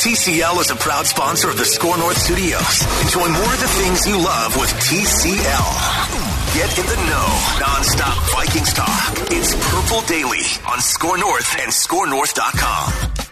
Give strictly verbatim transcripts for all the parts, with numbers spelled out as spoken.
T C L is a proud sponsor of the Score North Studios. Enjoy more of the things you love with T C L. Get in the know. Non-stop Vikings talk. It's Purple Daily on Score North and score north dot com.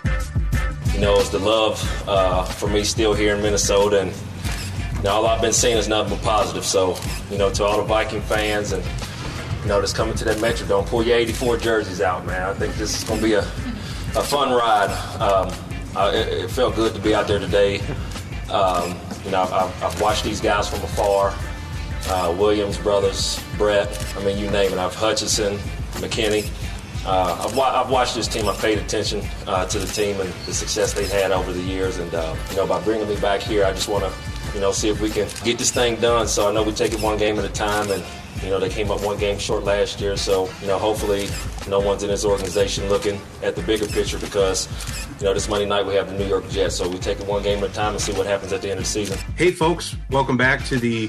You know, it's the love uh, for me still here in Minnesota, and you know, all I've been seeing is nothing but positive. So, you know, to all the Viking fans and, you know, just coming to that Metrodome, pull your eighty-four jerseys out, man. I think this is going to be a, a fun ride. Um, I, it, it felt good to be out there today. Um, you know, I've, I've watched these guys from afar. Uh, Williams brothers, Brett, I mean, you name it. I've Hutchinson, McKinney. Uh, I've, wa- I've watched this team. I've paid attention uh, to the team and the success they've had over the years. And, uh, you know, by bringing me back here, I just want to, you know, see if we can get this thing done. So I know we take it one game at a time. And, you know, they came up one game short last year. So, you know, hopefully no one's in this organization looking at the bigger picture because, you know, this Monday night we have the New York Jets. So we take it one game at a time and see what happens at the end of the season. Hey, folks. Welcome back to the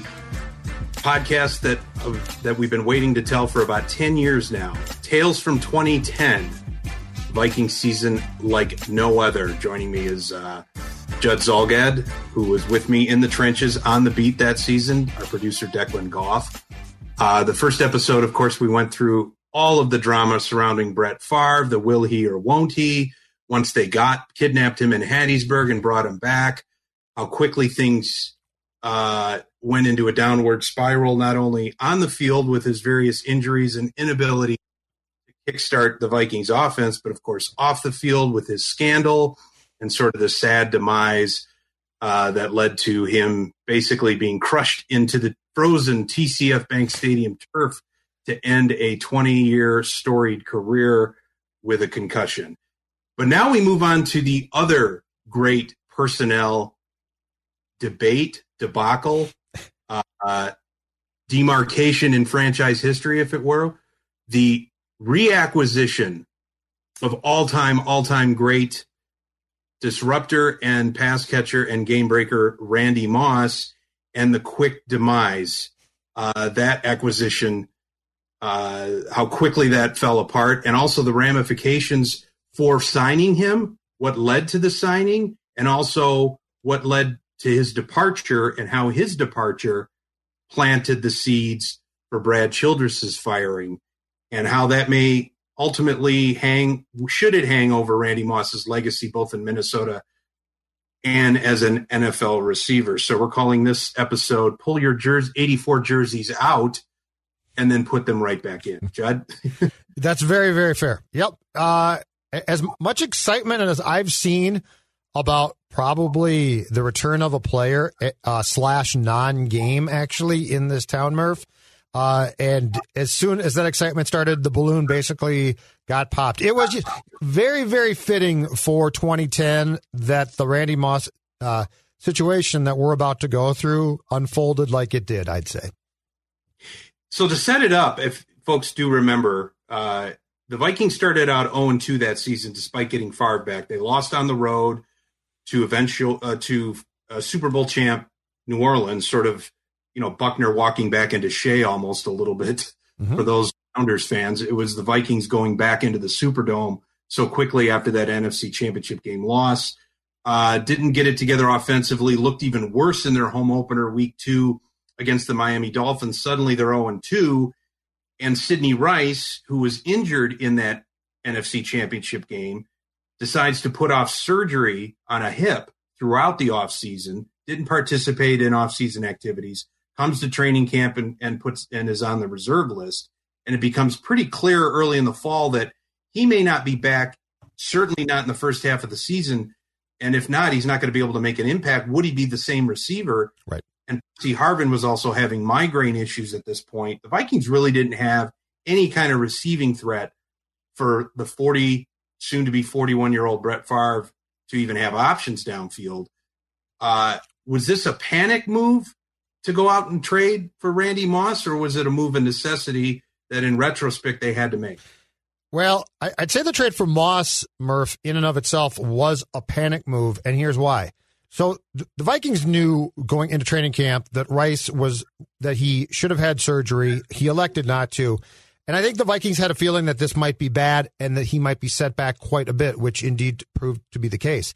podcast that uh, that we've been waiting to tell for about ten years now. Tales from twenty ten. Viking season like no other. Joining me is uh, Judd Zolgad, who was with me in the trenches on the beat that season, our producer Declan Goff. Uh, the first episode, of course, we went through all of the drama surrounding Brett Favre, the will he or won't he, once they got, kidnapped him in Hattiesburg and brought him back, how quickly things uh, went into a downward spiral, not only on the field with his various injuries and inability to kickstart the Vikings offense, but of course off the field with his scandal and sort of the sad demise uh, that led to him basically being crushed into the frozen T C F Bank Stadium turf to end a twenty-year storied career with a concussion. But now we move on to the other great personnel debate, debacle, uh, uh, demarcation in franchise history, if it were, the reacquisition of all-time, all-time great disruptor and pass catcher and game breaker Randy Moss, and the quick demise, uh, that acquisition, uh, how quickly that fell apart, and also the ramifications for signing him, what led to the signing, and also what led to his departure and how his departure planted the seeds for Brad Childress's firing, and how that may ultimately hang, should it hang over Randy Moss's legacy, both in Minnesota and as an N F L receiver. So we're calling this episode, Pull Your Jersey, eighty-four Jerseys Out, and then put them right back in. Judd? That's very, very fair. Yep. Uh, as much excitement as I've seen about probably the return of a player uh, slash non-game actually in this town, Murph. Uh, and as soon as that excitement started, the balloon basically got popped. It was just very, very fitting for twenty ten that the Randy Moss uh, situation that we're about to go through unfolded like it did, I'd say. So to set it up, if folks do remember, uh, the Vikings started out oh and two that season despite getting Favre back. They lost on the road to eventual uh, to uh, Super Bowl champ New Orleans, sort of, you know, Buckner walking back into Shea almost a little bit. Mm-hmm. For those Sounders fans. It was the Vikings going back into the Superdome so quickly after that N F C Championship game loss. Uh, didn't get it together offensively, looked even worse in their home opener week two against the Miami Dolphins. Suddenly they're oh and two, and Sidney Rice, who was injured in that N F C Championship game, decides to put off surgery on a hip throughout the offseason, didn't participate in offseason activities, comes to training camp and, and puts and is on the reserve list. And it becomes pretty clear early in the fall that he may not be back, certainly not in the first half of the season. And if not, he's not going to be able to make an impact. Would he be the same receiver? Right. And Percy Harvin was also having migraine issues at this point. The Vikings really didn't have any kind of receiving threat for the forty, soon to be forty-one-year-old Brett Favre to even have options downfield. Uh, was this a panic move to go out and trade for Randy Moss, or was it a move of necessity that in retrospect they had to make? Well, I'd say the trade for Moss, Murph, in and of itself was a panic move, and here's why. So the Vikings knew going into training camp that Rice was, that he should have had surgery. He elected not to. And I think the Vikings had a feeling that this might be bad and that he might be set back quite a bit, which indeed proved to be the case.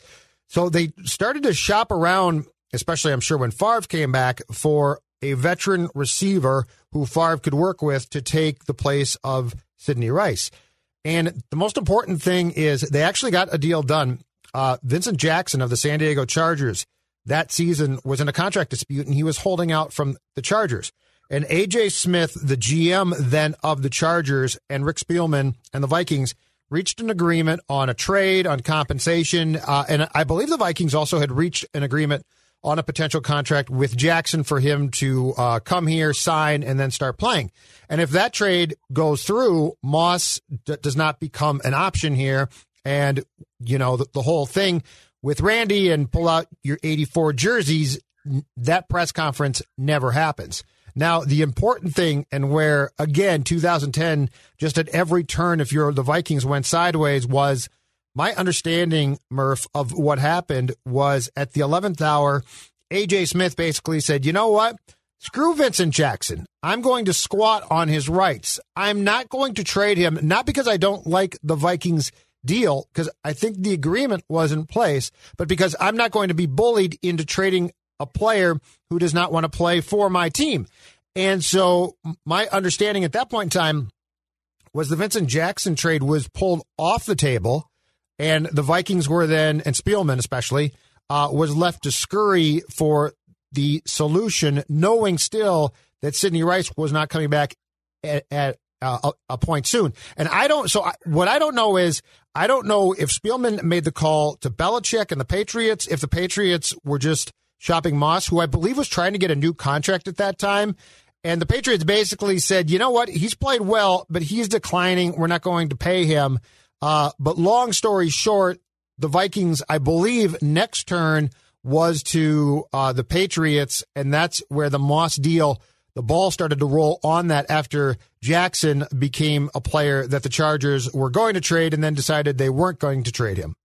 So they started to shop around, especially I'm sure when Favre came back, for a veteran receiver who Favre could work with to take the place of Sidney Rice. And the most important thing is they actually got a deal done. Uh, Vincent Jackson of the San Diego Chargers that season was in a contract dispute, and he was holding out from the Chargers. And A J Smith, the G M then of the Chargers, and Rick Spielman and the Vikings reached an agreement on a trade, on compensation, uh, and I believe the Vikings also had reached an agreement on a potential contract with Jackson for him to uh, come here, sign, and then start playing. And if that trade goes through, Moss d- does not become an option here. And, you know, the, the whole thing with Randy and pull out your eighty-four jerseys, that press conference never happens. Now, the important thing, and where, again, two thousand ten, just at every turn, if you're the Vikings, went sideways, was my understanding, Murph, of what happened was at the eleventh hour, A J Smith basically said, you know what? Screw Vincent Jackson. I'm going to squat on his rights. I'm not going to trade him, not because I don't like the Vikings deal, because I think the agreement was in place, but because I'm not going to be bullied into trading a player who does not want to play for my team. And so my understanding at that point in time was the Vincent Jackson trade was pulled off the table, and the Vikings were then, and Spielman especially, uh, was left to scurry for the solution, knowing still that Sidney Rice was not coming back at, at uh, a, a point soon. And I don't, so I, what I don't know is, I don't know if Spielman made the call to Belichick and the Patriots, if the Patriots were just shopping Moss, who I believe was trying to get a new contract at that time. And the Patriots basically said, you know what, he's played well, but he's declining. We're not going to pay him. Uh, but long story short, the Vikings, I believe, next turn was to uh, the Patriots, and that's where the Moss deal, the ball started to roll on that after Jackson became a player that the Chargers were going to trade and then decided they weren't going to trade him.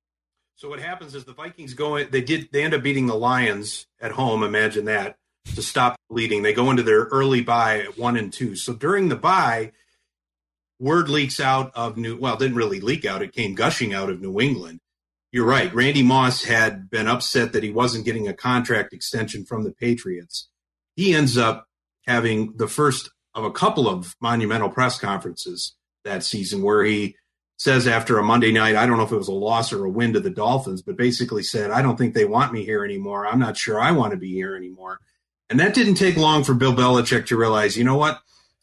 So what happens is the Vikings go, they did, they end up beating the Lions at home. Imagine that, to stop bleeding. They go into their early bye at one and two. So during the bye, word leaks out of New, well, it didn't really leak out. It came gushing out of New England. You're right. Randy Moss had been upset that he wasn't getting a contract extension from the Patriots. He ends up having the first of a couple of monumental press conferences that season where he says after a Monday night, I don't know if it was a loss or a win to the Dolphins, but basically said, I don't think they want me here anymore. I'm not sure I want to be here anymore. And that didn't take long for Bill Belichick to realize, you know what,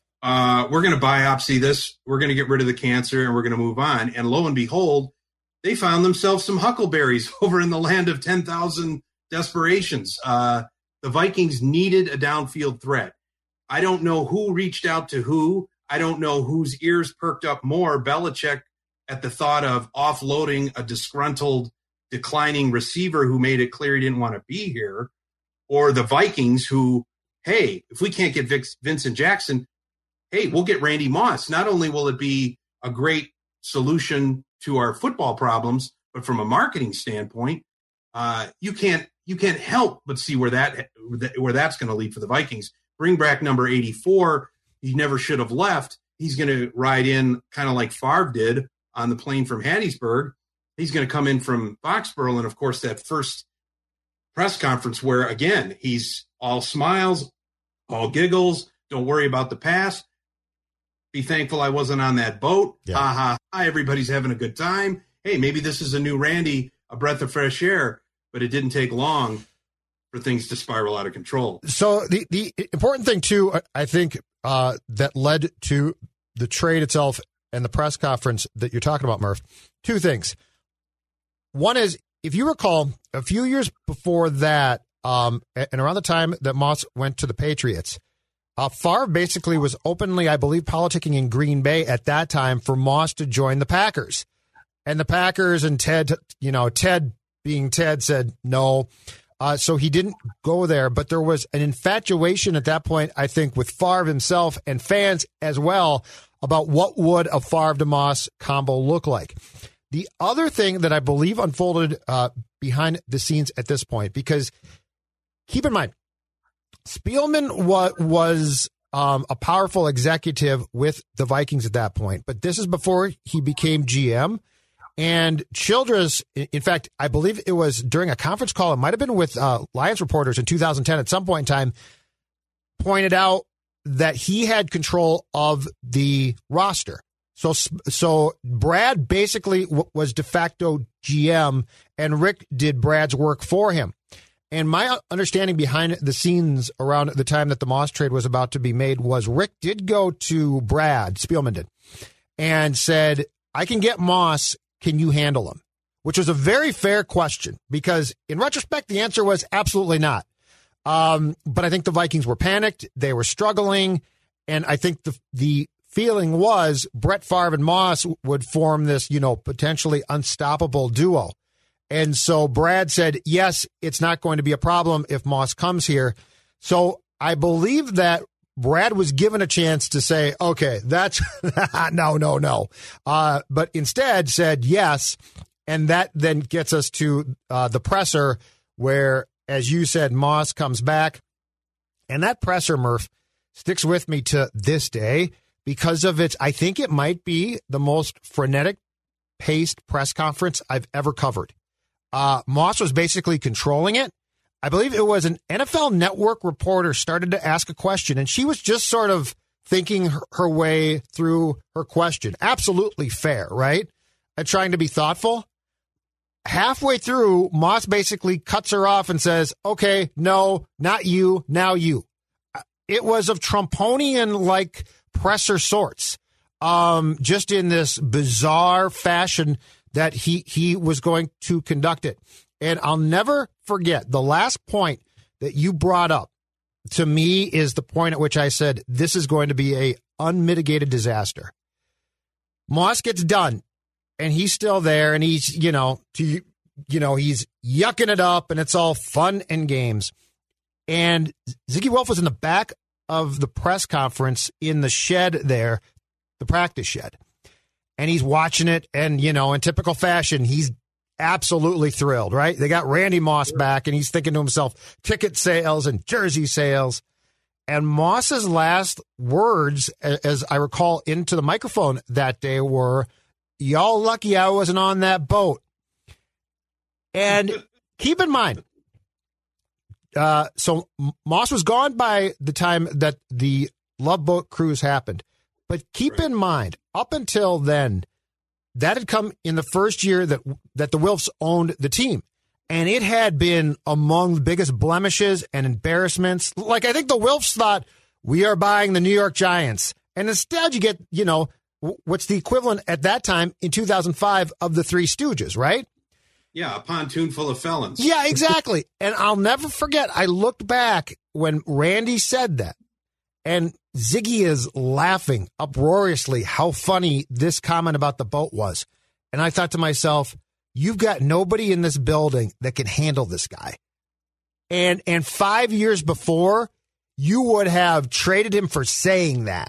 uh, we're going to biopsy this. We're going to get rid of the cancer and we're going to move on. And lo and behold, they found themselves some huckleberries over in the land of ten thousand desperations. Uh, the Vikings needed a downfield threat. I don't know who reached out to who. I don't know whose ears perked up more, Belichick at the thought of offloading a disgruntled, declining receiver who made it clear he didn't want to be here, or the Vikings who, hey, if we can't get Vic- Vincent Jackson, hey, we'll get Randy Moss. Not only will it be a great solution to our football problems, but from a marketing standpoint, uh, you can't you can't help but see where that where that's going to lead for the Vikings. Bring back number eighty-four. He never should have left. He's going to ride in kind of like Favre did on the plane from Hattiesburg. He's going to come in from Foxborough, and of course that first press conference where, again, he's all smiles, all giggles, don't worry about the past. Be thankful I wasn't on that boat. Yeah. Ha, ha, ha. Everybody's having a good time. Hey, maybe this is a new Randy, a breath of fresh air, but it didn't take long for things to spiral out of control. So the, the important thing, too, I think uh, that led to the trade itself and the press conference that you're talking about, Murph, two things. One is, if you recall, a few years before that, um, and around the time that Moss went to the Patriots, uh, Favre basically was openly, I believe, politicking in Green Bay at that time for Moss to join the Packers. And the Packers and Ted, you know, Ted being Ted, said no. Uh, so he didn't go there. But there was an infatuation at that point, I think, with Favre himself and fans as well about what would a Favre to Moss combo look like. The other thing that I believe unfolded uh, behind the scenes at this point, because keep in mind, Spielman wa- was um, a powerful executive with the Vikings at that point, but this is before he became G M. And Childress, in fact, I believe it was during a conference call, it might have been with uh, Lions reporters in two thousand ten at some point in time, pointed out that he had control of the roster. So so Brad basically w- was de facto G M, and Rick did Brad's work for him. And my understanding behind the scenes around the time that the Moss trade was about to be made was Rick did go to Brad, Spielman did, and said, I can get Moss, can you handle him? Which was a very fair question, because in retrospect, the answer was absolutely not. Um, but I think the Vikings were panicked. They were struggling. And I think the the feeling was Brett Favre and Moss would form this, you know, potentially unstoppable duo. And so Brad said, yes, it's not going to be a problem if Moss comes here. So I believe that Brad was given a chance to say, okay, that's no, no, no. Uh, but instead said yes. And that then gets us to uh, the presser where, as you said, Moss comes back. And that presser, Murph, sticks with me to this day because of its, I think it might be the most frenetic paced press conference I've ever covered. Uh, Moss was basically controlling it. I believe it was an N F L Network reporter started to ask a question, and she was just sort of thinking her, her way through her question. Absolutely fair, right? And trying to be thoughtful. Halfway through, Moss basically cuts her off and says, okay, no, not you, now you. It was of Trumponian-like presser sorts, um, just in this bizarre fashion that he, he was going to conduct it. And I'll never forget the last point that you brought up to me is the point at which I said, this is going to be a unmitigated disaster. Moss gets done. And he's still there, and he's, you know, to, you know, he's yucking it up, and it's all fun and games. And Zygi Wilf was in the back of the press conference in the shed there, the practice shed. And he's watching it, and, you know, in typical fashion, he's absolutely thrilled, right? They got Randy Moss back, and he's thinking to himself, ticket sales and jersey sales. And Moss's last words, as I recall, into the microphone that day were, y'all lucky I wasn't on that boat. And keep in mind, uh, so Moss was gone by the time that the Love Boat cruise happened. But keep right. in mind, up until then, that had come in the first year that that the Wilfs owned the team. And it had been among the biggest blemishes and embarrassments. Like, I think the Wilfs thought, we are buying the New York Giants. And instead you get, you know, what's the equivalent at that time in two thousand five of the Three Stooges, right? Yeah, a pontoon full of felons. Yeah, exactly. And I'll never forget, I looked back when Randy said that, and Zygi is laughing uproariously how funny this comment about the boat was. And I thought to myself, you've got nobody in this building that can handle this guy. And and five years before, you would have traded him for saying that.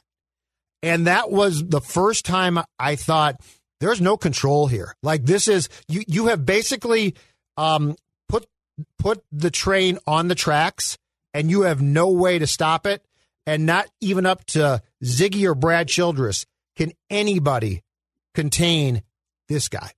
And that was the first time I thought, there's no control here. Like, this is, you you have basically um, put put the train on the tracks, and you have no way to stop it. And not even up to Zygi or Brad Childress can anybody contain this guy.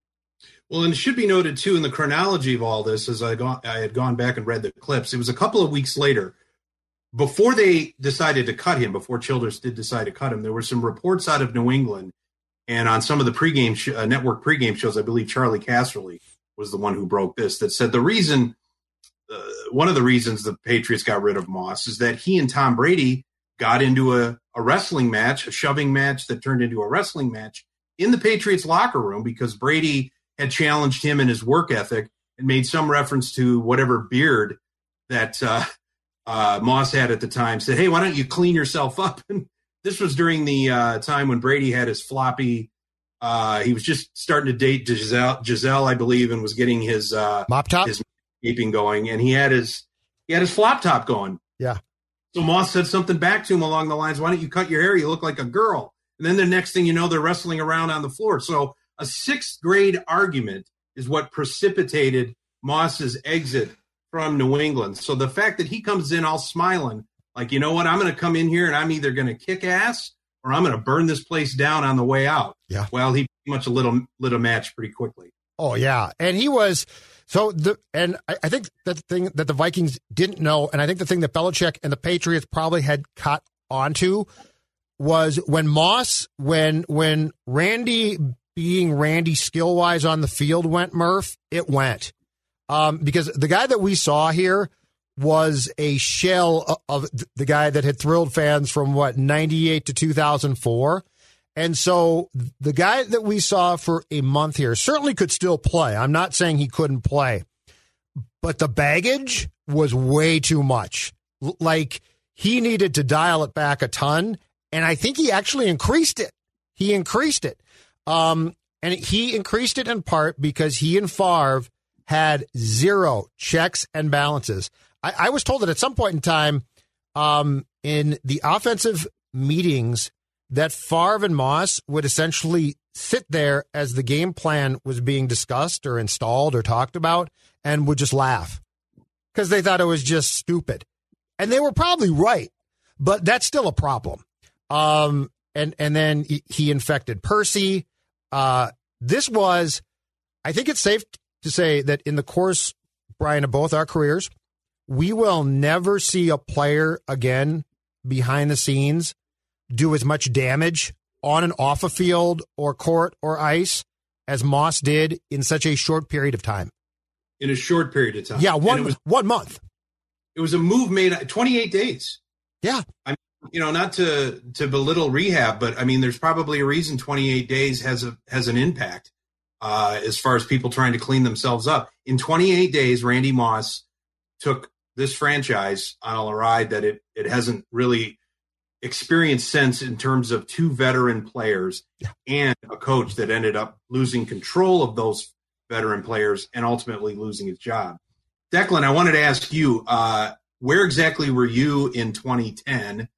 Well, and it should be noted, too, in the chronology of all this, as I, go, I had gone back and read the clips, it was a couple of weeks later, before they decided to cut him, before Childress did decide to cut him, there were some reports out of New England, and on some of the pregame sh- uh, network pregame shows, I believe Charlie Casserly was the one who broke this, that said the reason, uh, one of the reasons the Patriots got rid of Moss is that he and Tom Brady got into a, a wrestling match, a shoving match that turned into a wrestling match in the Patriots locker room because Brady had challenged him in his work ethic and made some reference to whatever beard that uh, uh, Moss had at the time, said, hey, why don't you clean yourself up? And this was during the uh, time when Brady had his floppy, uh, he was just starting to date Giselle, Giselle, I believe, and was getting his uh, mop top, his keeping going, and he had his he had his flop top going. Yeah. So Moss said something back to him along the lines, why don't you cut your hair? You look like a girl. And then the next thing you know, they're wrestling around on the floor. So a sixth grade argument is what precipitated Moss's exit from New England. So the fact that he comes in all smiling, like, you know what, I'm going to come in here and I'm either going to kick ass or I'm going to burn this place down on the way out. Yeah. Well, he pretty much a little lit a match pretty quickly. Oh, yeah. And he was so the and I, I think that the thing that the Vikings didn't know, and I think the thing that Belichick and the Patriots probably had caught onto was when Moss, when when Randy being Randy skill wise on the field went, Murph, it went. Um, because the guy that we saw here was a shell of the guy that had thrilled fans from what, ninety-eight to two thousand four. And so the guy that we saw for a month here certainly could still play. I'm not saying he couldn't play, but the baggage was way too much. Like, he needed to dial it back a ton, and I think he actually increased it. He increased it. Um, and he increased it in part because he and Favre had zero checks and balances. I, I was told that at some point in time um, in the offensive meetings that Favre and Moss would essentially sit there as the game plan was being discussed or installed or talked about and would just laugh because they thought it was just stupid. And they were probably right, but that's still a problem. Um, and, and then he, he infected Percy. Uh, this was, I think it's safe to say that in the course, Brian, of both our careers, we will never see a player again behind the scenes do as much damage on and off a field or court or ice as Moss did in such a short period of time. In a short period of time. Yeah, one, was, one month. It was a move made twenty-eight days. Yeah. I mean, you know, not to, to belittle rehab, but I mean, there's probably a reason twenty-eight days has a has an impact uh, as far as people trying to clean themselves up. In twenty-eight days, Randy Moss took this franchise on a ride that it, it hasn't really experienced since, in terms of two veteran players and a coach that ended up losing control of those veteran players and ultimately losing his job. Declan, I wanted to ask you, uh, where exactly were you in twenty ten,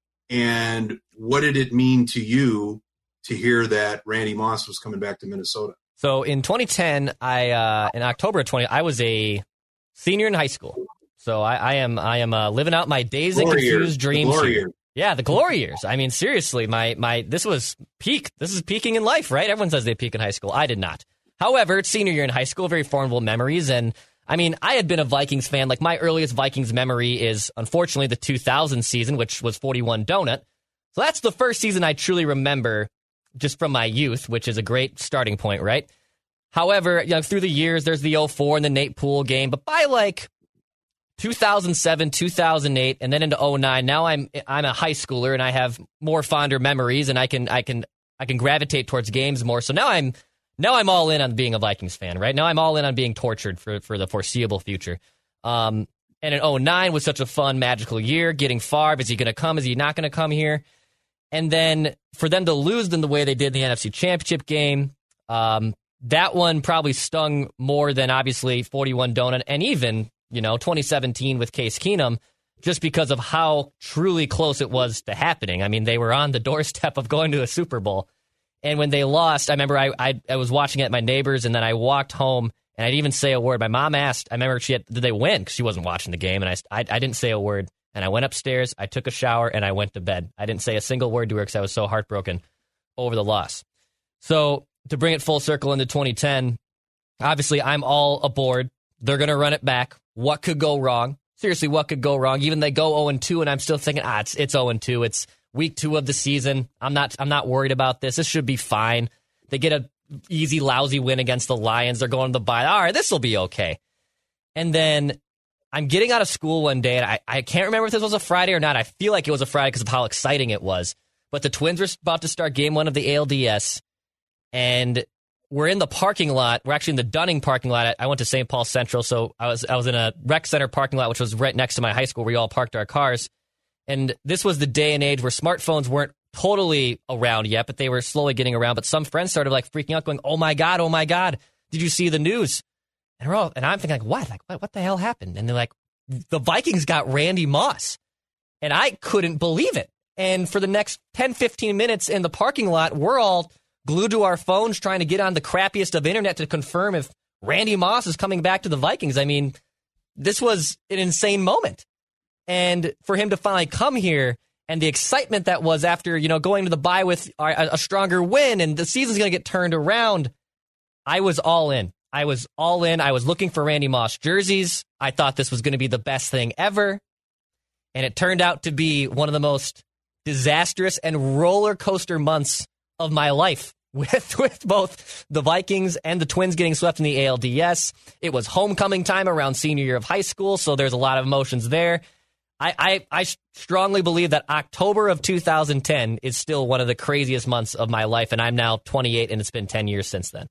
and what did it mean to you to hear that Randy Moss was coming back to Minnesota? So in twenty ten, I uh, in October of twenty, I was a senior in high school. So I, I am I am uh, living out my days and confused years. dreams. The glory here. years. Yeah, the glory years. I mean, seriously, my my this was peak. This is peaking in life, right? Everyone says they peak in high school. I did not. However, it's senior year in high school, very formidable memories. And I mean, I had been a Vikings fan. Like, my earliest Vikings memory is, unfortunately, the two thousand season, which was forty-one Donut. So that's the first season I truly remember just from my youth, which is a great starting point, right? However, you know, through the years, there's the oh four and the Nate Poole game. But by like two thousand seven, two thousand eight, and then into oh nine, now I'm I'm a high schooler and I have more fonder memories, and I can I can I can gravitate towards games more. So now I'm now I'm all in on being a Vikings fan, right? Now I'm all in on being tortured for, for the foreseeable future. Um, and in oh nine was such a fun, magical year. Getting Favre, is he going to come? Is he not going to come here? And then for them to lose in the way they did in the N F C Championship game, um, that one probably stung more than obviously forty-one Donut, and even, you know, twenty seventeen with Case Keenum, just because of how truly close it was to happening. I mean, they were on the doorstep of going to a Super Bowl. And when they lost, I remember I, I I was watching it at my neighbor's, and then I walked home, and I didn't even say a word. My mom asked, I remember she had, did they win? Because she wasn't watching the game, and I, I, I didn't say a word. And I went upstairs, I took a shower, and I went to bed. I didn't say a single word to her because I was so heartbroken over the loss. So to bring it full circle into twenty ten, obviously I'm all aboard. They're going to run it back. What could go wrong? Seriously, what could go wrong? Even they go oh and two, and I'm still thinking, ah, it's it's oh and two. It's week two of the season. I'm not I'm not worried about this. This should be fine. They get a easy, lousy win against the Lions. They're going to the bye. All right, this will be okay. And then I'm getting out of school one day, and I, I can't remember if this was a Friday or not. I feel like it was a Friday because of how exciting it was. But the Twins were about to start game one of the A L D S, and we're in the parking lot. We're actually in the Dunning parking lot. I went to Saint Paul Central, so I was I was in a rec center parking lot, which was right next to my high school where we all parked our cars. And this was the day and age where smartphones weren't totally around yet, but they were slowly getting around. But some friends started like freaking out, going, "Oh my God, oh my God, did you see the news?" And we're all, and I'm thinking, like, what? Like, what, what the hell happened? And they're like, the Vikings got Randy Moss. And I couldn't believe it. And for the next ten, fifteen minutes in the parking lot, we're all glued to our phones trying to get on the crappiest of internet to confirm if Randy Moss is coming back to the Vikings. I mean, this was an insane moment. And for him to finally come here and the excitement that was after, you know, going to the bye with a, a stronger win and the season's going to get turned around, I was all in. I was all in. I was looking for Randy Moss jerseys. I thought this was going to be the best thing ever. And it turned out to be one of the most disastrous and roller coaster months of my life with, with both the Vikings and the Twins getting swept in the A L D S. It was homecoming time around senior year of high school, so there's a lot of emotions there. I, I, I strongly believe that October of two thousand ten is still one of the craziest months of my life, and I'm now twenty-eight, and it's been ten years since then.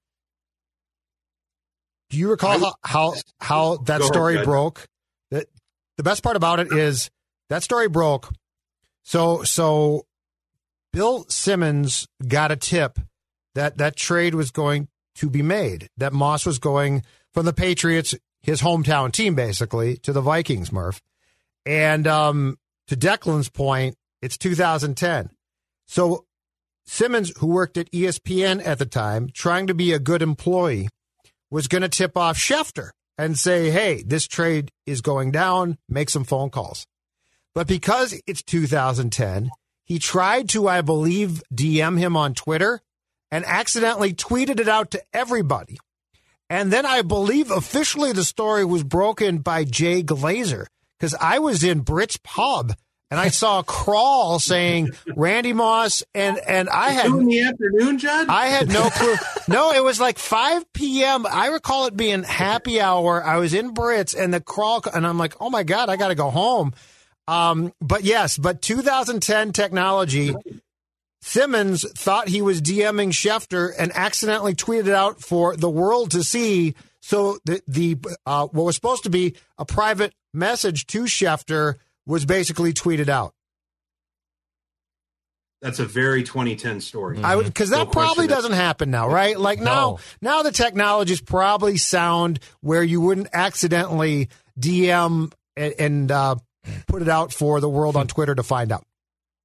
Do you recall how how, how that Go story ahead. broke? That the best part about it is that story broke. So so Bill Simmons got a tip that that trade was going to be made, that Moss was going from the Patriots, his hometown team, basically, to the Vikings, Murph. And um, to Declan's point, it's two thousand ten. So Simmons, who worked at E S P N at the time, trying to be a good employee, was going to tip off Schefter and say, hey, this trade is going down, make some phone calls. But because it's two thousand ten, he tried to, I believe, D M him on Twitter and accidentally tweeted it out to everybody. And then I believe officially the story was broken by Jay Glazer, because I was in Britt's pub and I saw a crawl saying Randy Moss, and, and I had Two in the afternoon, Judd? I had no clue. No, it was like five p.m. I recall it being happy hour. I was in Britt's and the crawl, and I'm like, oh my God, I got to go home. Um, but yes, but two thousand ten technology, Simmons thought he was DMing Schefter and accidentally tweeted it out for the world to see. So the, the uh, what was supposed to be a private message to Schefter was basically tweeted out. That's a very twenty ten story. I would, because that No probably question. doesn't happen now, right? Like now, No. now the technology is probably sound where you wouldn't accidentally D M and, and uh, put it out for the world on Twitter to find out.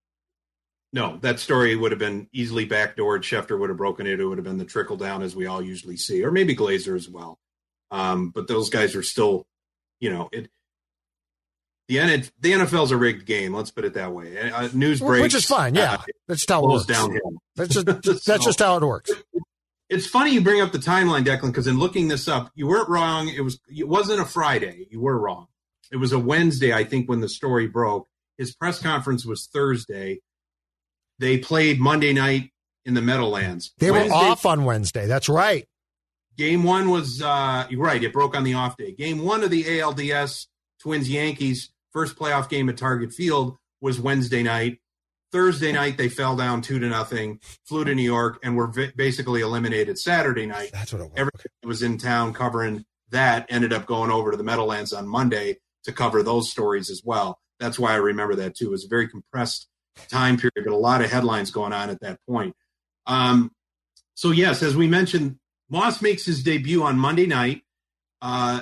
No, that story would have been easily backdoored. Schefter would have broken it. It would have been the trickle down as we all usually see, or maybe Glazer as well. Um, but those guys are still, you know, it. The N the N F L's a rigged game. Let's put it that way. Uh, news breaks, Which is fine, yeah. Uh, That's just how it goes works. downhill. That's just, that's So- just how it works. It's funny you bring up the timeline, Declan, because in looking this up, you weren't wrong. It was it wasn't a Friday. You were wrong. It was a Wednesday, I think, when the story broke. His press conference was Thursday. They played Monday night in the Meadowlands. They Wednesday, were off on Wednesday. That's right. Game one was, uh, you're right, it broke on the off day. Game one of the A L D S Twins-Yankees, first playoff game at Target Field, was Wednesday night. Thursday night, they fell down two to nothing, flew to New York, and were vi- basically eliminated Saturday night. That's what it was. Everybody that was in town covering that ended up going over to the Meadowlands on Monday to cover those stories as well. That's why I remember that, too. It was a very compressed time period, but a lot of headlines going on at that point. Um, so, yes, as we mentioned, Moss makes his debut on Monday night. Uh,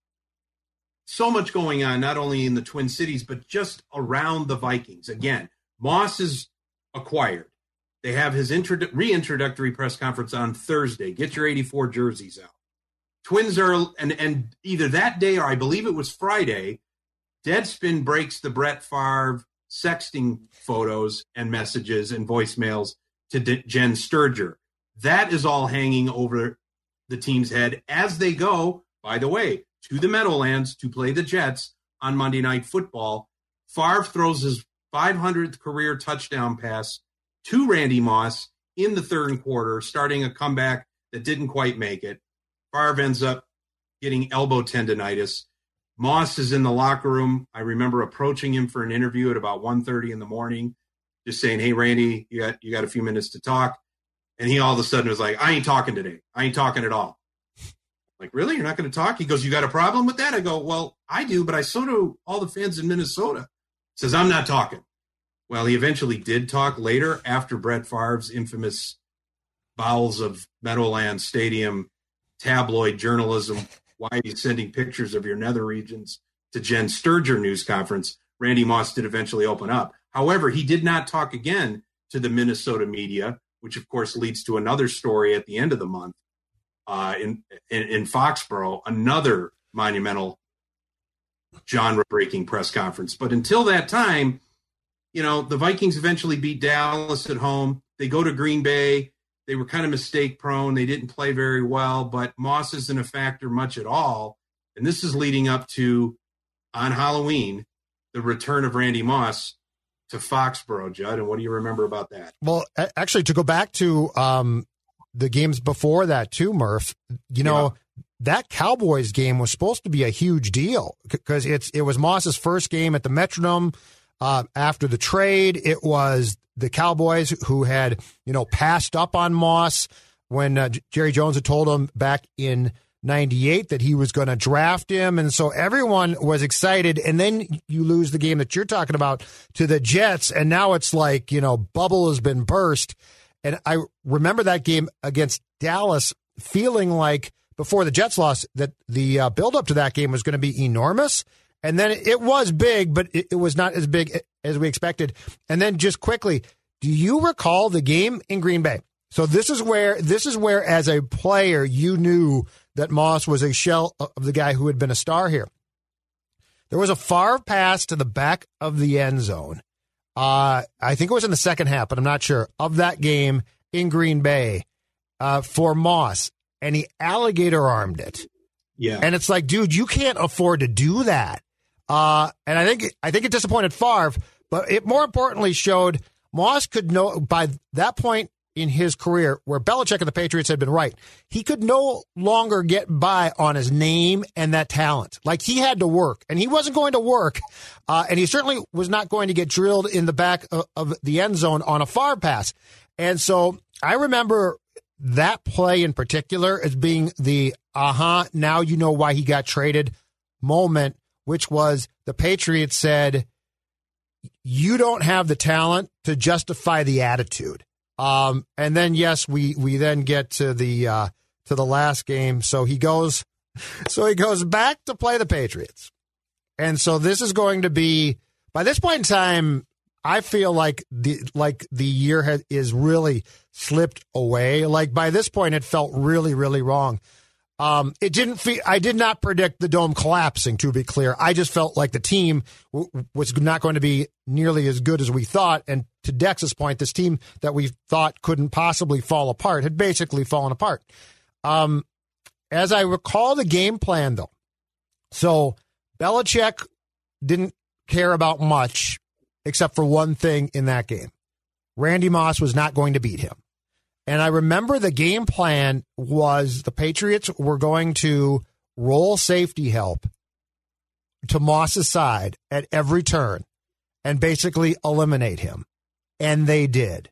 so much going on, not only in the Twin Cities, but just around the Vikings. Again, Moss is acquired. They have his intro- reintroductory press conference on Thursday. Get your eighty-four jerseys out. Twins are, and, and either that day or I believe it was Friday, Deadspin breaks the Brett Favre sexting photos and messages and voicemails to D- Jen Sturger. That is all hanging over the team's head as they go, by the way, to the Meadowlands to play the Jets on Monday Night Football. Favre throws his five hundredth career touchdown pass to Randy Moss in the third quarter, starting a comeback that didn't quite make it. Favre ends up getting elbow tendonitis. Moss is in the locker room. I remember approaching him for an interview at about one thirty in the morning, just saying, hey, Randy, you got you got a few minutes to talk. And he all of a sudden was like, I ain't talking today. I ain't talking at all. Like, really? You're not going to talk? He goes, you got a problem with that? I go, well, I do, but I so do all the fans in Minnesota. He says, I'm not talking. Well, he eventually did talk later after Brett Favre's infamous bowels of Meadowlands Stadium tabloid journalism. Why are you sending pictures of your nether regions to Jen Sturger news conference? Randy Moss did eventually open up. However, he did not talk again to the Minnesota media, which of course leads to another story at the end of the month uh, in, in in Foxborough, another monumental genre-breaking press conference. But until that time, you know, the Vikings eventually beat Dallas at home. They go to Green Bay. They were kind of mistake prone. They didn't play very well, but Moss isn't a factor much at all. And this is leading up to, on Halloween, the return of Randy Moss to Foxborough, Judd. And what do you remember about that? Well, actually, to go back to um, the games before that too, Murph, you know, yeah. that Cowboys game was supposed to be a huge deal because it's it was Moss's first game at the Metrodome uh, after the trade. It was the Cowboys who had, you know, passed up on Moss when uh, Jerry Jones had told him back in ninety-eight that he was going to draft him. And so everyone was excited. And then you lose the game that you're talking about to the Jets. And now it's like, you know, bubble has been burst. And I remember that game against Dallas feeling like before the Jets lost that the uh, buildup to that game was going to be enormous. And then it was big, but it, it was not as big as we expected. And then just quickly, do you recall the game in Green Bay? So this is where this is where, as a player, you knew that Moss was a shell of the guy who had been a star here. There was a far pass to the back of the end zone. Uh, I think it was in the second half, but I'm not sure, of that game in Green Bay uh, for Moss, and he alligator armed it. Yeah, and it's like, dude, you can't afford to do that. Uh, and I think I think it disappointed Favre, but it more importantly showed Moss could know by that point in his career where Belichick and the Patriots had been right. He could no longer get by on his name and that talent. Like, he had to work, and he wasn't going to work, uh, and he certainly was not going to get drilled in the back of, of the end zone on a far pass. And so I remember that play in particular as being the uh-huh, now you know why he got traded moment, which was the Patriots said, you don't have the talent to justify the attitude. Um, and then, yes, we, we then get to the, uh, to the last game. So he goes, so he goes back to play the Patriots. And so this is going to be, by this point in time, I feel like the, like the year has, is really slipped away. Like, by this point, it felt really, really wrong. Um, it didn't feel, I did not predict the dome collapsing, to be clear. I just felt like the team w- was not going to be nearly as good as we thought. And to Dex's point, this team that we thought couldn't possibly fall apart had basically fallen apart. Um, as I recall the game plan, though, so Belichick didn't care about much except for one thing in that game. Randy Moss was not going to beat him. And I remember the game plan was the Patriots were going to roll safety help to Moss's side at every turn and basically eliminate him. And they did.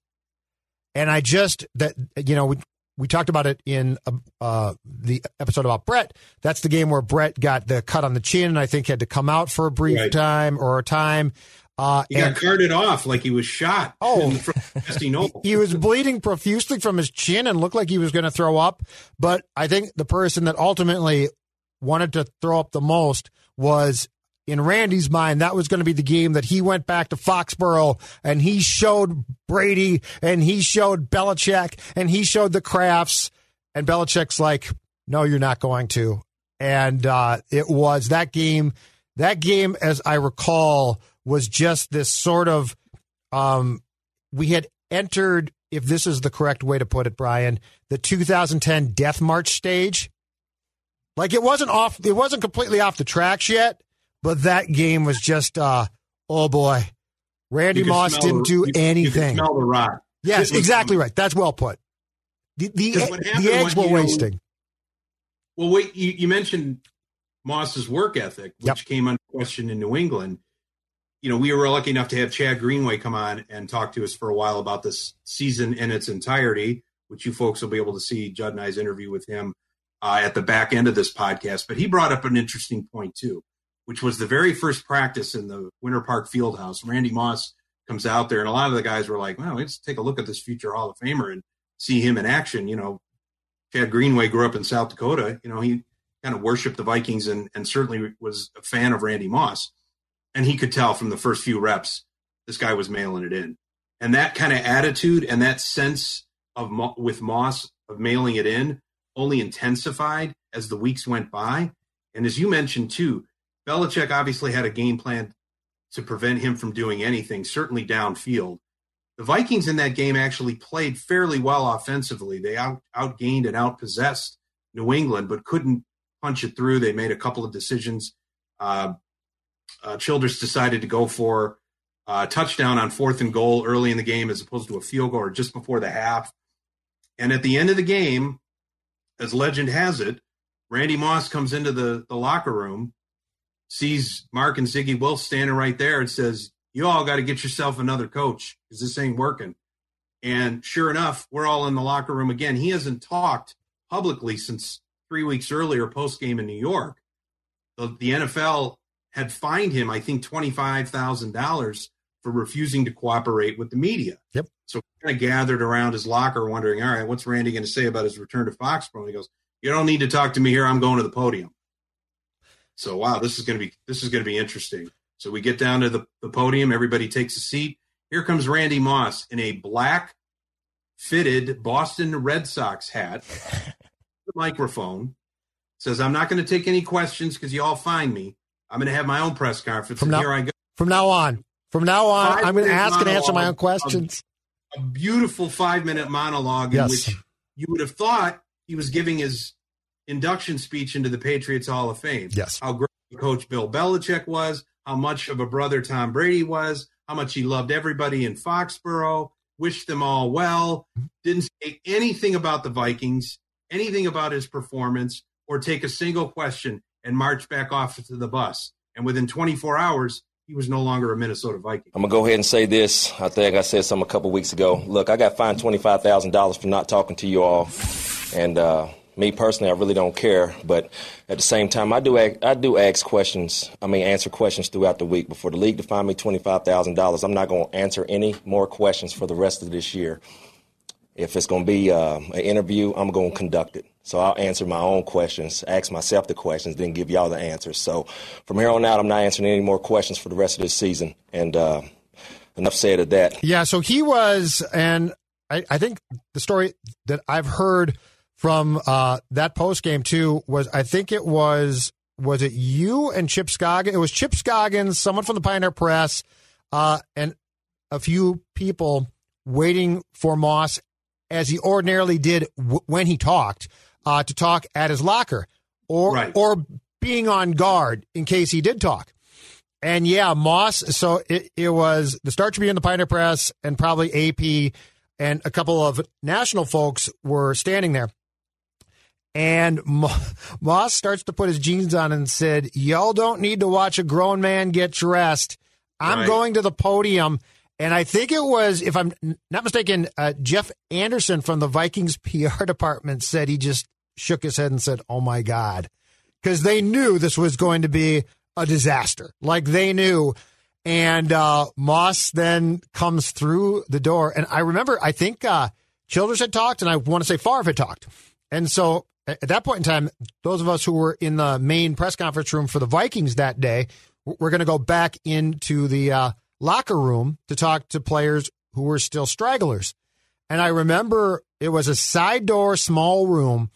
And I just, that you know, we, we talked about it in uh, the episode about Brett. That's the game where Brett got the cut on the chin and I think had to come out for a brief right. time or a time. Uh, he and, got carted off like he was shot. Oh, he, he was bleeding profusely from his chin and looked like he was going to throw up. But I think the person that ultimately wanted to throw up the most was, in Randy's mind, that was going to be the game that he went back to Foxborough and he showed Brady and he showed Belichick and he showed the Crafts. And Belichick's like, no, you're not going to. And uh, it was that game. That game, as I recall, was just this sort of, um, we had entered, if this is the correct way to put it, Brian, the two thousand ten Death March stage. Like, it wasn't off, it wasn't completely off the tracks yet, but that game was just, uh, oh boy, Randy Moss didn't the, do you, anything. You can smell the rot. Yes, exactly right. That's well put. The the, the eggs were wasting. Know, well, wait, you, you mentioned Moss's work ethic, which yep. came under question in New England. You know, we were lucky enough to have Chad Greenway come on and talk to us for a while about this season in its entirety, which you folks will be able to see Judd and I's interview with him uh, at the back end of this podcast. But he brought up an interesting point, too, which was the very first practice in the Winter Park Fieldhouse. Randy Moss comes out there, and a lot of the guys were like, well, let's take a look at this future Hall of Famer and see him in action. You know, Chad Greenway grew up in South Dakota. You know, he kind of worshiped the Vikings and, and certainly was a fan of Randy Moss. And he could tell from the first few reps, this guy was mailing it in. And that kind of attitude and that sense of with Moss of mailing it in only intensified as the weeks went by. And as you mentioned, too, Belichick obviously had a game plan to prevent him from doing anything, certainly downfield. The Vikings in that game actually played fairly well offensively. They out outgained and outpossessed New England, but couldn't punch it through. They made a couple of decisions. Uh, uh, Childress decided to go for a touchdown on fourth and goal early in the game as opposed to a field goal or just before the half. And at the end of the game, as legend has it, Randy Moss comes into the, the locker room, sees Mark and Ziggy Wilf standing right there and says, "You all got to get yourself another coach because this ain't working." And sure enough, we're all in the locker room again. He hasn't talked publicly since three weeks earlier, post-game in New York. The, the N F L had fined him, I think, twenty-five thousand dollars for refusing to cooperate with the media. Yep. So kind of gathered around his locker wondering, all right, what's Randy going to say about his return to Foxborough? And he goes, "You don't need to talk to me here. I'm going to the podium." So, wow, this is going to be this is going to be interesting. So we get down to the, the podium. Everybody takes a seat. Here comes Randy Moss in a black fitted Boston Red Sox hat, the microphone, says, "I'm not going to take any questions because you all find me. I'm going to have my own press conference." From and now, here I go. From now on. From now on, Five I'm going to minute ask and answer my own monologue, questions. A, a beautiful five-minute monologue in Yes. which you would have thought he was giving his induction speech into the Patriots Hall of Fame. Yes. How great Coach Bill Belichick was, how much of a brother Tom Brady was, how much he loved everybody in Foxborough, wished them all well, didn't say anything about the Vikings, anything about his performance, or take a single question and march back off to the bus. And within twenty-four hours, he was no longer a Minnesota Viking. I'm going to go ahead and say this. I think I said something a couple weeks ago. Look, I got fined twenty-five thousand dollars for not talking to you all. And uh, me personally, I really don't care. But at the same time, I do ask, I do ask questions, I mean, answer questions throughout the week. Before the league to fine me twenty-five thousand dollars, I'm not going to answer any more questions for the rest of this year. If it's going to be uh, an interview, I'm going to conduct it. So I'll answer my own questions, ask myself the questions, then give y'all the answers. So from here on out, I'm not answering any more questions for the rest of this season. And uh, enough said of that. Yeah, so he was, and I, I think the story that I've heard from uh, that postgame too was, I think it was, was it you and Chip Scoggins? It was Chip Scoggins, someone from the Pioneer Press, uh, and a few people waiting for Moss, as he ordinarily did w- when he talked, uh, to talk at his locker, or Right. or being on guard in case he did talk. And yeah, Moss, so it, it was the Star Tribune, the Pioneer Press, and probably A P, and a couple of national folks were standing there. And Mo- Moss starts to put his jeans on and said, "Y'all don't need to watch a grown man get dressed. I'm Right. going to the podium." And I think it was, if I'm not mistaken, uh, Jeff Anderson from the Vikings P R department said he just shook his head and said, "Oh, my God," because they knew this was going to be a disaster. Like they knew. And uh, Moss then comes through the door. And I remember, I think uh, Childress had talked, and I want to say Favre had talked. And so at that point in time, those of us who were in the main press conference room for the Vikings that day, we're going to go back into the uh, locker room to talk to players who were still stragglers. And I remember it was a side door, small room,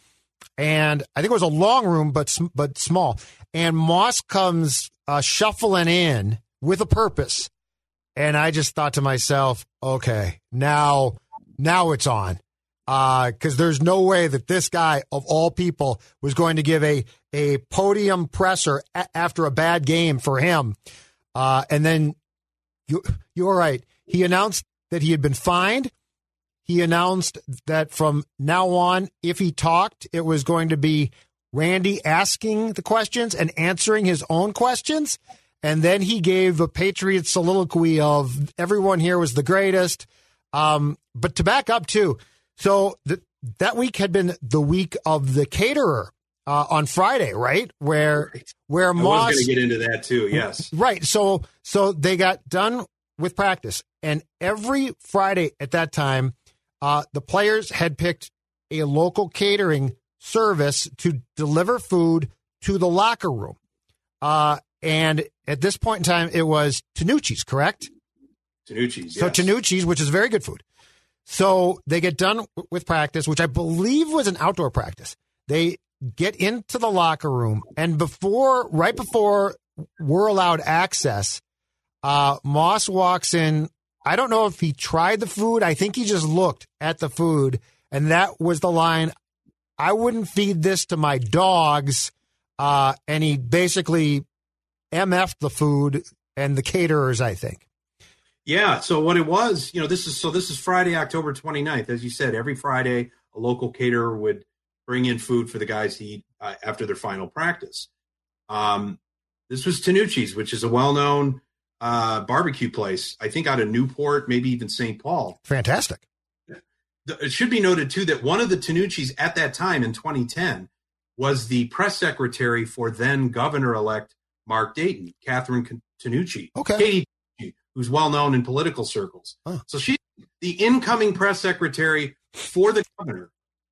and I think it was a long room, but but small. And Moss comes uh, shuffling in with a purpose, and I just thought to myself, okay, now now it's on, because uh, there's no way that this guy of all people was going to give a a podium presser a- after a bad game for him, uh, and then. You, you're right. He announced that he had been fined. He announced that from now on, if he talked, it was going to be Randy asking the questions and answering his own questions. And then he gave a Patriots soliloquy of everyone here was the greatest. Um, but to back up, too, so the, that week had been the week of the caterer uh, on Friday, right? Where Right. where I Moss was going to get into that too. Yes. Right. So so they got done with practice, and every Friday at that time, uh, the players had picked a local catering service to deliver food to the locker room. Uh, and at this point in time, it was Tanucci's, correct? Tanucci's. So Yes. Tanucci's, which is very good food. So they get done with practice, which I believe was an outdoor practice. They get into the locker room, and before, right before we're allowed access, Uh, Moss walks in. I don't know if he tried the food. I think he just looked at the food, and that was the line, I wouldn't feed this to my dogs. Uh, and he basically M F'd the food and the caterers, I think. Yeah, so what it was, you know, this is so this is Friday, October twenty-ninth. As you said, every Friday, a local caterer would bring in food for the guys to eat uh, after their final practice. Um, this was Tanucci's, which is a well-known uh, barbecue place, I think out of Newport, maybe even Saint Paul. Fantastic. It should be noted, too, that one of the Tanucci's at that time in twenty ten was the press secretary for then governor-elect Mark Dayton, Catherine Tanucci. Okay. Katie Tanucci, who's well-known in political circles. Huh. So she's the incoming press secretary for the governor.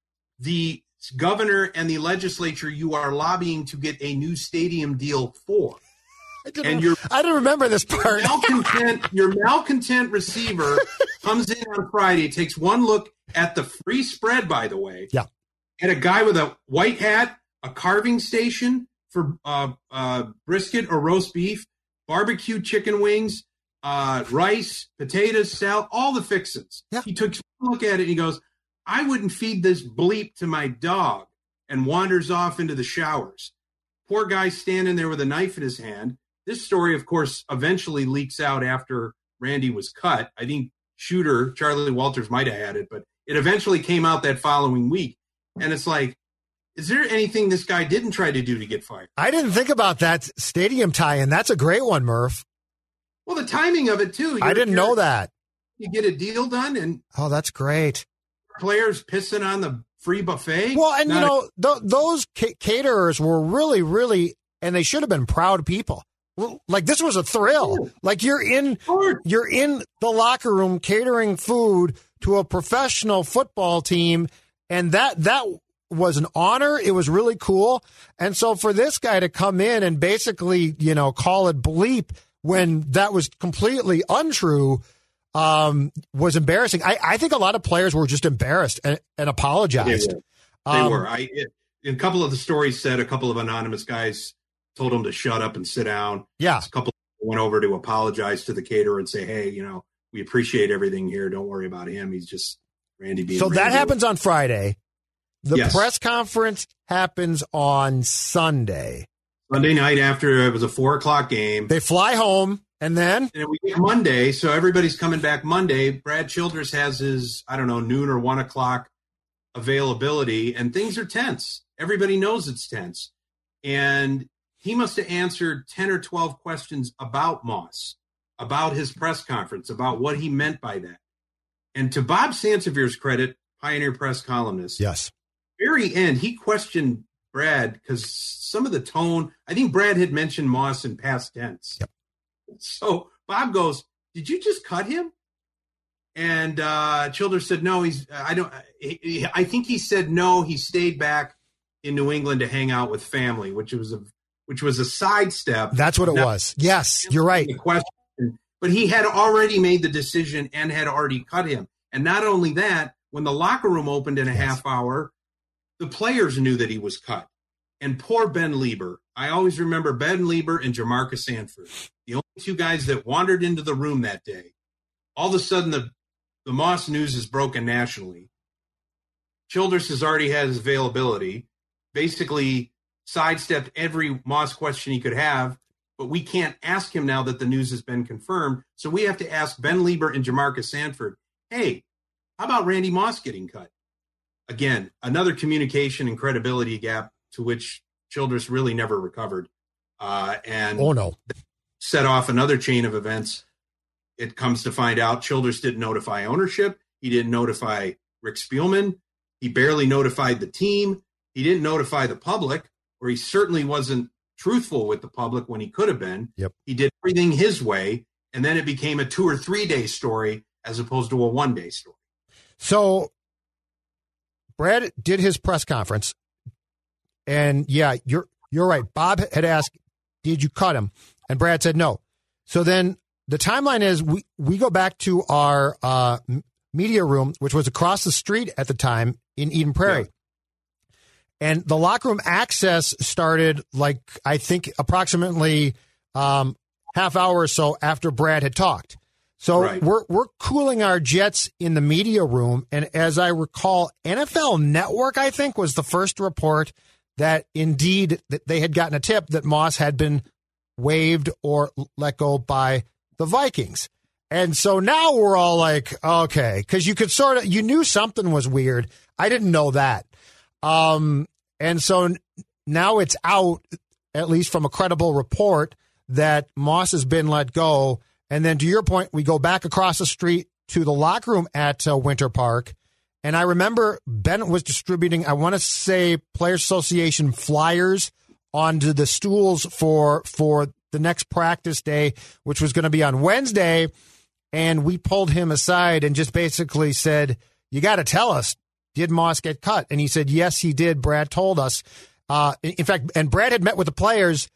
The governor and the legislature you are lobbying to get a new stadium deal for. I didn't, And you're I didn't remember this part. malcontent, your malcontent receiver comes in on Friday, takes one look at the free spread, by the way. Yeah. And a guy with a white hat, a carving station for uh, uh, brisket or roast beef, barbecue chicken wings, uh, rice, potatoes, salad, all the fixins. Yeah. He took one look at it and he goes, I wouldn't feed this bleep to my dog, and wanders off into the showers. Poor guy standing there with a knife in his hand. This story, of course, eventually leaks out after Randy was cut. I think Shooter, Charlie Walters, might have had it, but it eventually came out that following week. And it's like, is there anything this guy didn't try to do to get fired? I didn't think about that stadium tie-in. That's a great one, Murph. Well, the timing of it, too. I didn't know that. You get a deal done, and Oh, that's great. players pissing on the free buffet. Well, and, you Not know, th- those ca- caterers were really, really, and they should have been proud people. Well, like, this was a thrill. Like, you're in, Sure. you're in the locker room catering food to a professional football team, and that that was an honor. It was really cool. And so for this guy to come in and basically, you know, call it bleep when that was completely untrue um, was embarrassing. I, I think a lot of players were just embarrassed and, and apologized. They were. They Um, were. I, it, a couple of the stories said a couple of anonymous guys told him to shut up and sit down. Yeah. A couple went over to apologize to the caterer and say, hey, you know, we appreciate everything here. Don't worry about him. He's just Randy being So Randy. that happens on Friday. The Yes. press conference happens on Sunday. Monday night after it was a four o'clock game. They fly home, and then And we get Monday, so everybody's coming back Monday. Brad Childress has his, I don't know, noon or one o'clock availability, and things are tense. Everybody knows it's tense. And he must have answered ten or twelve questions about Moss, about his press conference, about what he meant by that. And to Bob Sansevier's credit, Pioneer Press columnist, yes, very end, he questioned Brad because some of the tone, I think Brad had mentioned Moss in past tense. Yep. So Bob goes, did you just cut him? And uh, Childers said, no, he's, I don't, he, I think he said, no, he stayed back in New England to hang out with family, which was a, which was a sidestep. that's what it Now, was. Yes, you're right. the question, but he had already made the decision and had already cut him. And not only that, when the locker room opened in a Yes. half hour, the players knew that he was cut. And poor Ben Lieber. I always remember Ben Lieber and Jamarcus Sanford, the only two guys that wandered into the room that day. All of a sudden, the, the Moss news is broken nationally. Childress has already had his availability, basically sidestepped every Moss question he could have, but we can't ask him now that the news has been confirmed. So we have to ask Ben Lieber and Jamarcus Sanford, hey, how about Randy Moss getting cut? Again, another communication and credibility gap to which Childress really never recovered. Uh, and Oh, no. set off another chain of events. It comes to find out Childress didn't notify ownership. He didn't notify Rick Spielman. He barely notified the team. He didn't notify the public, or he certainly wasn't truthful with the public when he could have been. Yep. He did everything his way, and then it became a two or three day story as opposed to a one day story. So Brad did his press conference, and yeah, you're you're right. Bob had asked, "Did you cut him?" And Brad said no. So then the timeline is we we go back to our uh, media room, which was across the street at the time in Eden Prairie. Yeah. And the locker room access started like, I think, approximately um, half hour or so after Brad had talked. So right. we're we're cooling our jets in the media room, and as I recall, N F L Network, I think, was the first to report that indeed that they had gotten a tip that Moss had been waived or let go by the Vikings. And so now we're all like, okay, because you could sort of, you knew something was weird. I didn't know that. Um, and so now it's out, at least from a credible report, that Moss has been let go. And then to your point, we go back across the street to the locker room at uh, Winter Park. And I remember Bennett was distributing, I want to say, Players Association flyers onto the stools for for the next practice day, which was going to be on Wednesday. And we pulled him aside and just basically said, you got to tell us, did Moss get cut? And he said, yes, he did. Brad told us. Uh, in fact, and Brad had met with the players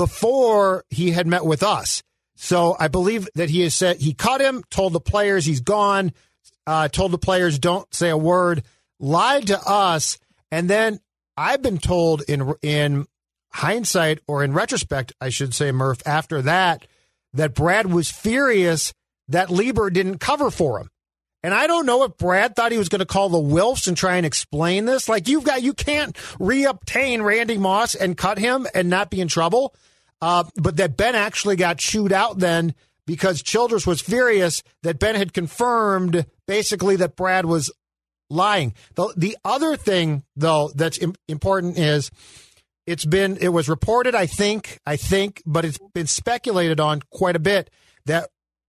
before he had met with us. So I believe that he has said he cut him, told the players he's gone, uh, told the players don't say a word, lied to us. And then I've been told in in hindsight, or in retrospect, I should say, Murph, after that, that Brad was furious that Lieber didn't cover for him. And I don't know if Brad thought he was going to call the Wilfs and try and explain this. Like, you've got, you can't reobtain Randy Moss and cut him and not be in trouble. Uh, but that Ben actually got chewed out then because Childress was furious that Ben had confirmed basically that Brad was lying. The, the other thing, though, that's im- important is it's been, it was reported, I think, I think, but it's been speculated on quite a bit that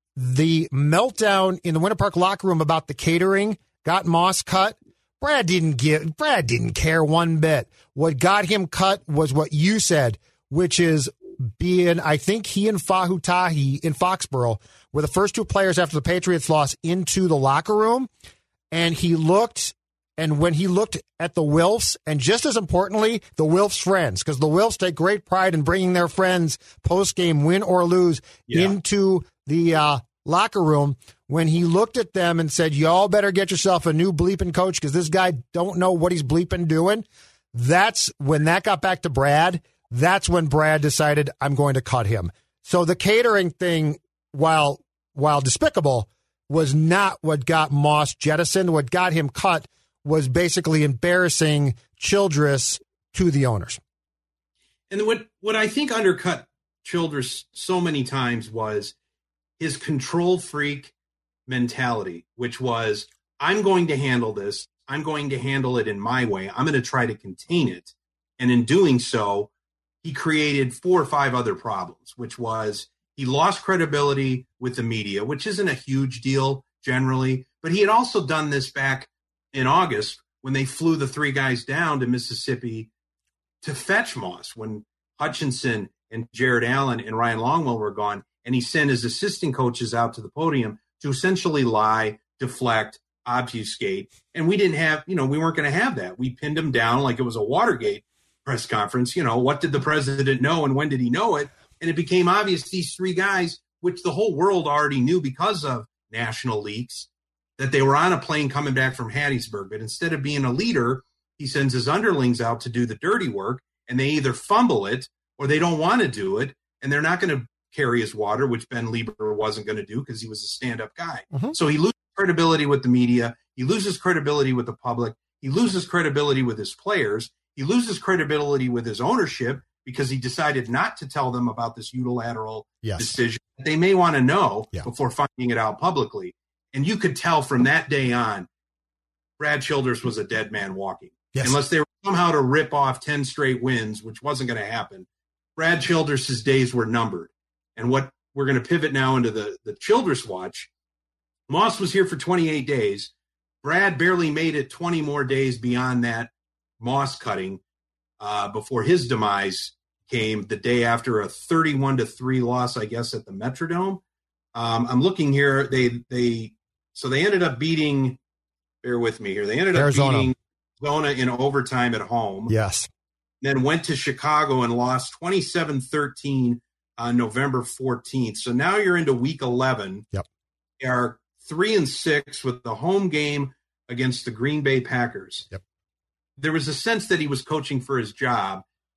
the meltdown in the Winter Park locker room about the catering got Moss cut. Brad didn't give, Brad didn't care one bit. What got him cut was what you said, which is being, I think he and Fahu Tahi in Foxborough were the first two players after the Patriots loss into the locker room. And he looked, and when he looked at the Wilfs, and just as importantly, the Wilfs' friends, because the Wilfs take great pride in bringing their friends post-game, win or lose, yeah. into the uh, locker room, when he looked at them and said, y'all better get yourself a new bleeping coach because this guy don't know what he's bleeping doing. That's when that got back to Brad. That's when Brad decided, I'm going to cut him. So the catering thing, while while despicable, was not what got Moss jettisoned. What got him cut was basically embarrassing Childress to the owners. And what, what I think undercut Childress so many times was his control freak mentality, which was, I'm going to handle this. I'm going to handle it in my way. I'm going to try to contain it. And in doing so, he created four or five other problems, which was he lost credibility with the media, which isn't a huge deal generally. But he had also done this back in August when they flew the three guys down to Mississippi to fetch Moss when Hutchinson and Jared Allen and Ryan Longwell were gone. And he sent his assistant coaches out to the podium to essentially lie, deflect, obfuscate. And we didn't have, you know, we weren't going to have that. We pinned him down like it was a Watergate press conference. You know, what did the president know and when did he know it? And it became obvious these three guys, which the whole world already knew because of national leaks, that they were on a plane coming back from Hattiesburg. But instead of being a leader, he sends his underlings out to do the dirty work, and they either fumble it or they don't want to do it, and they're not going to carry his water, which Ben Lieber wasn't going to do because he was a stand-up guy. Mm-hmm. So he loses credibility with the media. He loses credibility with the public. He loses credibility with his players. He loses credibility with his ownership because he decided not to tell them about this unilateral yes. decision that they may want to know yeah. before finding it out publicly. And you could tell from that day on, Brad Childress was a dead man walking. Yes. Unless they were somehow to rip off ten straight wins, which wasn't going to happen. Brad Childress's days were numbered. And what we're going to pivot now into the, the Childress watch. Moss was here for twenty-eight days. Brad barely made it twenty more days beyond that Moss cutting uh, before his demise came the day after a thirty-one to three loss, I guess, at the Metrodome. Um, I'm looking here. They they so they ended up beating. Bear with me here. They ended up Arizona. beating Arizona in overtime at home. Yes. Then went to Chicago and lost twenty-seven thirteen on November fourteenth. So now you're into week eleven. Yep. They are three and six with the home game against the Green Bay Packers. Yep. There was a sense that he was coaching for his job.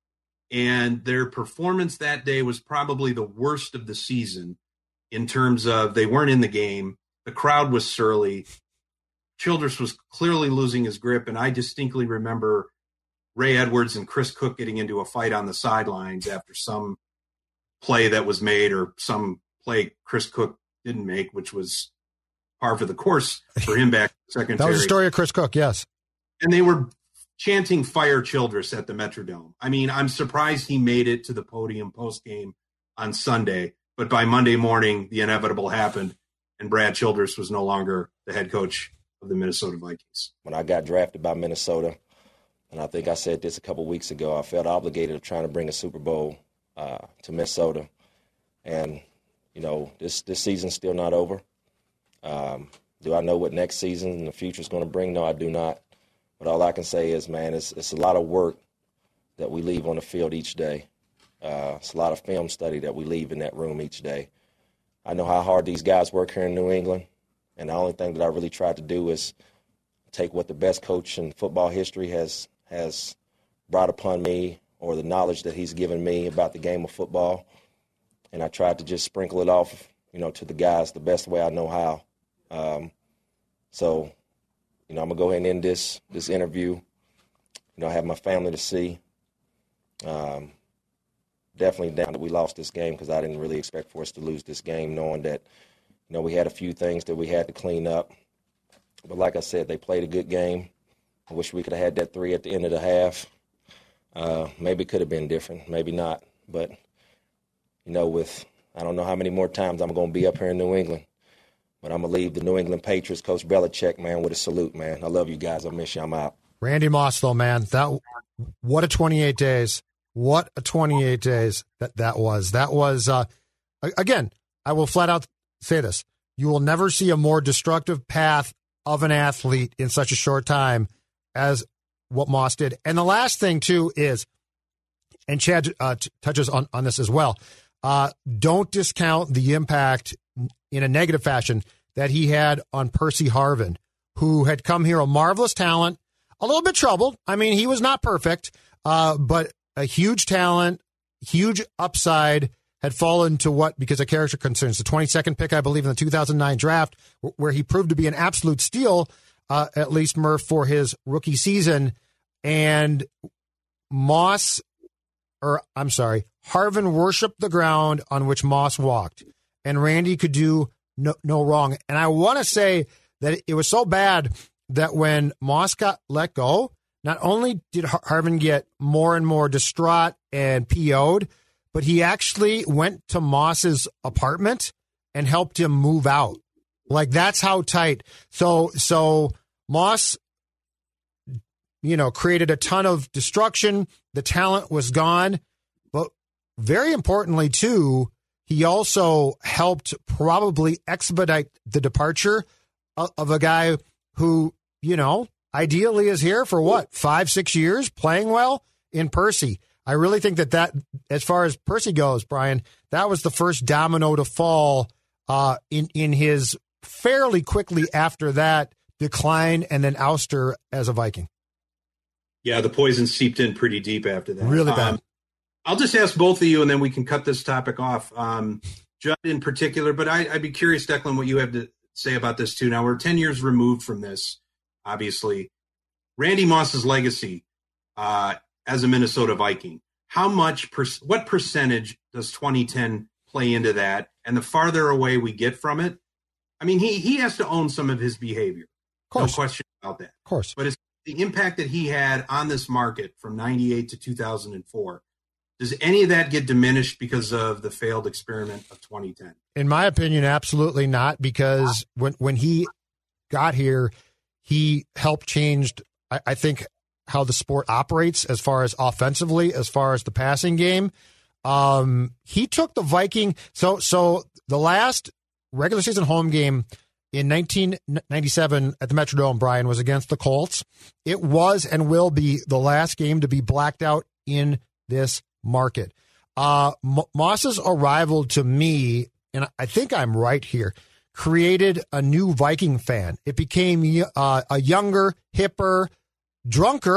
and their performance that day was probably the worst of the season in terms of they weren't in the game. The crowd was surly. Childress was clearly losing his grip, and I distinctly remember Ray Edwards and Chris Cook getting into a fight on the sidelines after some play that was made or some play Chris Cook didn't make, which was par for the course for him back secondary. That was the story of Chris Cook, yes. And they were chanting "Fire Childress" at the Metrodome. I mean, I'm surprised he made it to the podium post-game on Sunday, but by Monday morning, the inevitable happened, and Brad Childress was no longer the head coach of the Minnesota Vikings. When I got drafted by Minnesota, and I think I said this a couple weeks ago, I felt obligated of trying to bring a Super Bowl uh, to Minnesota. And, you know, this, this season's still not over. Um, do I know what next season and the future is going to bring? No, I do not. But all I can say is, man, it's, it's a lot of work that we leave on the field each day. Uh, it's a lot of film study that we leave in that room each day. I know how hard these guys work here in New England, and the only thing that I really tried to do is take what the best coach in football history has has brought upon me, or the knowledge that he's given me about the game of football, and I tried to just sprinkle it off, you know, to the guys the best way I know how. Um, so, you know, I'm going to go ahead and end this, this interview. You know, I have my family to see. Um, definitely down that we lost this game, because I didn't really expect for us to lose this game, knowing that, you know, we had a few things that we had to clean up. But like I said, they played a good game. I wish we could have had that three at the end of the half. Uh, maybe it could have been different, maybe not. But, you know, with I don't know how many more times I'm going to be up here in New England, but I'm going to leave the New England Patriots, Coach Belichick, man, with a salute, man. I love you guys. I miss you. I'm out. Randy Moss, though, man, that what a twenty-eight days. What a twenty-eight days that that was. That was, uh, again, I will flat out say this. You will never see a more destructive path of an athlete in such a short time as what Moss did. And the last thing, too, is, and Chad uh, t- touches on, on this as well, uh, don't discount the impact in a negative fashion that he had on Percy Harvin, who had come here a marvelous talent, a little bit troubled. I mean, he was not perfect, uh, but a huge talent, huge upside, had fallen to what, because of character concerns, the twenty-second pick, I believe, in the two thousand nine draft, where he proved to be an absolute steal, uh, at least, Murph, for his rookie season. And Moss, or I'm sorry, Harvin worshiped the ground on which Moss walked, and Randy could do no, no wrong. And I want to say that it was so bad that when Moss got let go, not only did Harvin get more and more distraught and P O'd, but he actually went to Moss's apartment and helped him move out. Like, that's how tight. So, so Moss, you know, created a ton of destruction. The talent was gone. But very importantly, too, he also helped probably expedite the departure of, of a guy who, you know, ideally is here for what, five, six years, playing well in Percy. I really think that that, as far as Percy goes, Brian, that was the first domino to fall uh, in, in his fairly quickly after that decline and then ouster as a Viking. Yeah, the poison seeped in pretty deep after that. Really bad. Um, I'll just ask both of you, and then we can cut this topic off. Um, Judd in particular, but I, I'd be curious, Declan, what you have to say about this too. Now, we're ten years removed from this, obviously. Randy Moss's legacy uh, as a Minnesota Viking, how much, per, what percentage does twenty ten play into that? And the farther away we get from it, I mean, he he has to own some of his behavior. Of course. No question about that. Of course. But it's the impact that he had on this market from ninety-eight to two thousand four. Does any of that get diminished because of the failed experiment of twenty ten? In my opinion, absolutely not, because when, when he got here, he helped change, I, I think, how the sport operates as far as offensively, as far as the passing game. Um, he took the Viking. So, so the last regular season home game in nineteen ninety-seven at the Metrodome, Brian, was against the Colts. It was and will be the last game to be blacked out in this market. Uh, M- Moss's arrival, to me, and I think I'm right here, created a new Viking fan. It became uh, a younger, hipper, drunker,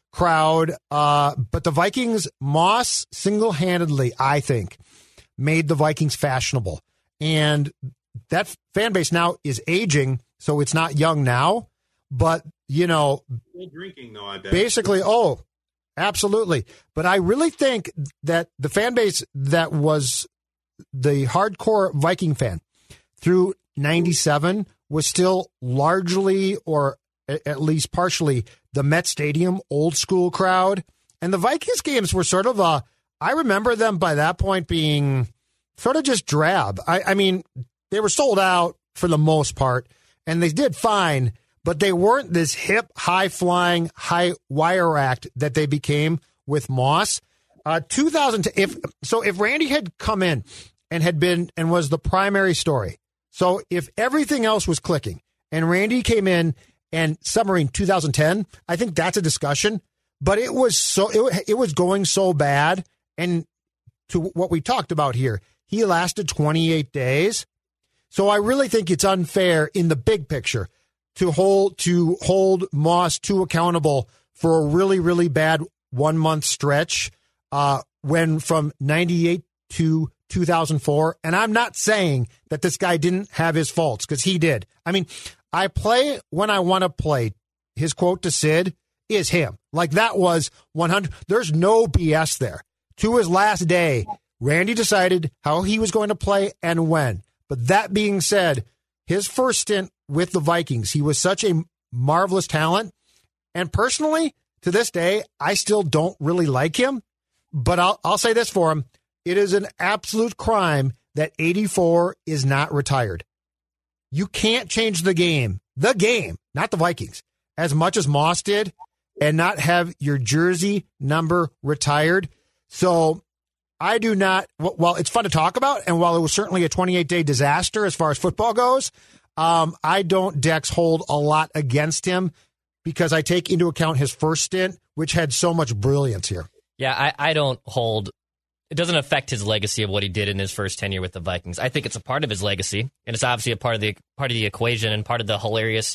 crowd. Uh, but the Vikings, Moss single-handedly, I think, made the Vikings fashionable. And that fan base now is aging, so it's not young now. But, you know, drinking, though, I bet. Basically, oh, absolutely. But I really think that the fan base that was the hardcore Viking fan through ninety-seven was still largely, or at least partially, the Met Stadium old school crowd. And the Vikings games were sort of a, I remember them by that point being sort of just drab. I, I mean, they were sold out for the most part, and they did fine, but they weren't this hip, high-flying, high-wire act that they became with Moss. Uh, two thousand, if so, if Randy had come in and had been and was the primary story, so if everything else was clicking and Randy came in and Submarine two thousand ten, I think that's a discussion. But it was so it, it was going so bad, and to what we talked about here, he lasted twenty-eight days. So I really think it's unfair in the big picture to hold to hold Moss too accountable for a really, really bad one-month stretch uh, when from ninety-eight to two thousand four. And I'm not saying that this guy didn't have his faults, because he did. I mean, I play when I want to play. His quote to Sid is him. Like, that was one hundred. There's no B S there. To his last day, Randy decided how he was going to play and when. But that being said, his first stint with the Vikings, he was such a marvelous talent. And personally, to this day, I still don't really like him. But I'll, I'll say this for him. It is an absolute crime that eighty-four is not retired. You can't change the game, the game, not the Vikings, as much as Moss did, and not have your jersey number retired. So I do not, while it's fun to talk about, and while it was certainly a twenty-eight day disaster as far as football goes, um, I don't, Dex, hold a lot against him, because I take into account his first stint, which had so much brilliance here. Yeah, I, I don't hold, it doesn't affect his legacy of what he did in his first tenure with the Vikings. I think it's a part of his legacy, and it's obviously a part of the part of the equation and part of the hilarious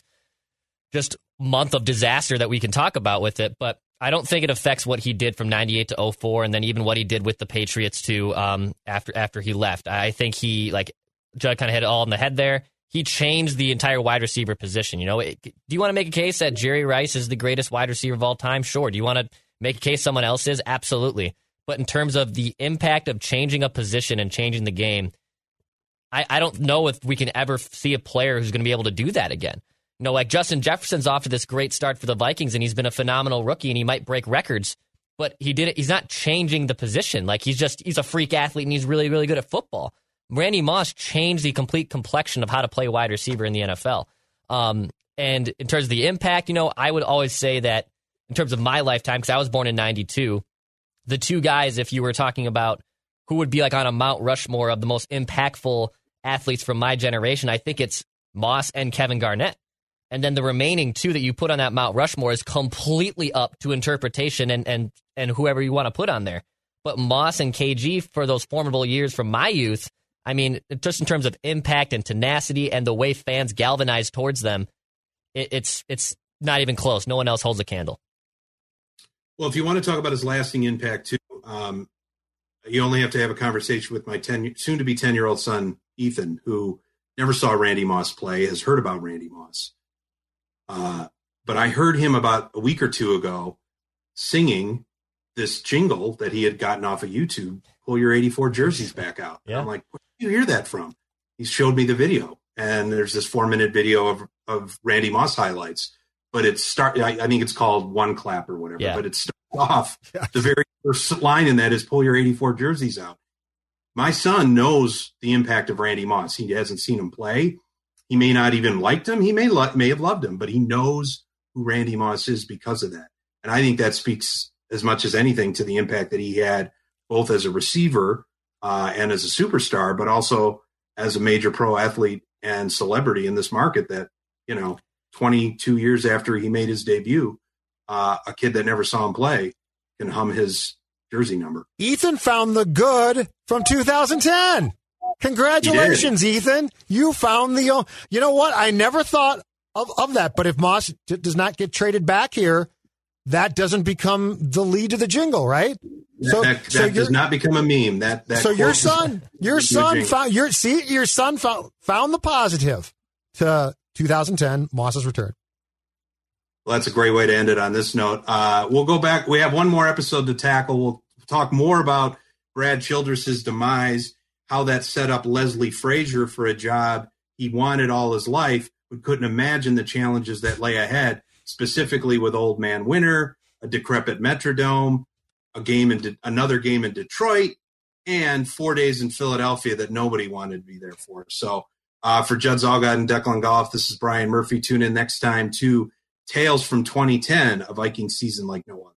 just month of disaster that we can talk about with it. But I don't think it affects what he did from ninety-eight to oh four, and then even what he did with the Patriots too um, after after he left. I think he, like Judd kind of hit it all in the head there. He changed the entire wide receiver position. You know, it, do you want to make a case that Jerry Rice is the greatest wide receiver of all time? Sure. Do you want to make a case someone else is? Absolutely. But in terms of the impact of changing a position and changing the game, I, I don't know if we can ever see a player who's going to be able to do that again. You know, like Justin Jefferson's off to this great start for the Vikings, and he's been a phenomenal rookie, and he might break records, but he did it. He's not changing the position. Like, he's just, he's a freak athlete, and he's really, really good at football. Randy Moss changed the complete complexion of how to play wide receiver in the N F L. Um, and in terms of the impact, you know, I would always say that in terms of my lifetime, because I was born in ninety-two, the two guys, if you were talking about who would be like on a Mount Rushmore of the most impactful athletes from my generation, I think it's Moss and Kevin Garnett. And then the remaining two that you put on that Mount Rushmore is completely up to interpretation and and and whoever you want to put on there. But Moss and K G, for those formidable years from my youth, I mean, just in terms of impact and tenacity and the way fans galvanize towards them, it, it's it's not even close. No one else holds a candle. Well, if you want to talk about his lasting impact, too, um, you only have to have a conversation with my ten, soon-to-be ten-year-old son, Ethan, who never saw Randy Moss play, has heard about Randy Moss. Uh, but I heard him about a week or two ago singing this jingle that he had gotten off of YouTube, pull your eighty-four jerseys back out. Yeah. I'm like, where did you hear that from? He showed me the video, and there's this four-minute video of, of Randy Moss highlights. But it's start. I, I think it's called One Clap or whatever. Yeah. But it starts off, yes. The very first line in that is pull your eighty-four jerseys out. My son knows the impact of Randy Moss. He hasn't seen him play. He may not even liked him. He may lo- may have loved him, but he knows who Randy Moss is because of that. And I think that speaks as much as anything to the impact that he had both as a receiver uh, and as a superstar, but also as a major pro athlete and celebrity in this market that, you know, twenty-two years after he made his debut, uh, a kid that never saw him play can hum his jersey number. Ethan found the good from two thousand ten. Congratulations, Ethan. You found the, you know what? I never thought of, of that, but if Moss d- does not get traded back here, that doesn't become the lead to the jingle, right? That, so that, that so does not become a meme. That, that so your quote- son, your son found your see your son found found the positive to two thousand ten Moss's return. Well, that's a great way to end it on this note. Uh, we'll go back. We have one more episode to tackle. We'll talk more about Brad Childress's demise, how that set up Leslie Frazier for a job he wanted all his life, but couldn't imagine the challenges that lay ahead, specifically with Old Man Winter, a decrepit Metrodome, a game in De- another game in Detroit, and four days in Philadelphia that nobody wanted to be there for. So uh, for Judd Zalgott and Declan Goff, this is Brian Murphy. Tune in next time to Tales from twenty ten, a Viking season like no one.